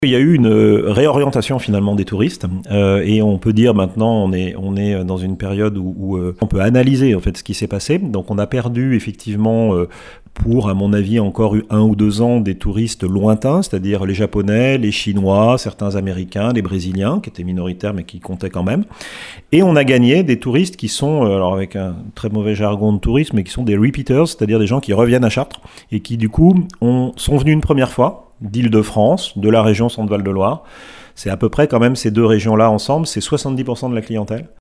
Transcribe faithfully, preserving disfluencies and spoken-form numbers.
Il y a eu une réorientation finalement des touristes euh, et on peut dire maintenant on est, on est dans une période où, où euh, on peut analyser en fait ce qui s'est passé. Donc on a perdu effectivement euh, pour à mon avis encore eu un ou deux ans des touristes lointains, c'est-à-dire les Japonais, les Chinois, certains Américains, les Brésiliens qui étaient minoritaires mais qui comptaient quand même. Et on a gagné des touristes qui sont, alors avec un très mauvais jargon de tourisme, mais qui sont des repeaters, c'est-à-dire des gens qui reviennent à Chartres et qui du coup ont, sont venus une première fois d'Île-de-France, de la région Centre-Val de Loire. C'est à peu près quand même ces deux régions-là ensemble, c'est soixante-dix pour cent de la clientèle.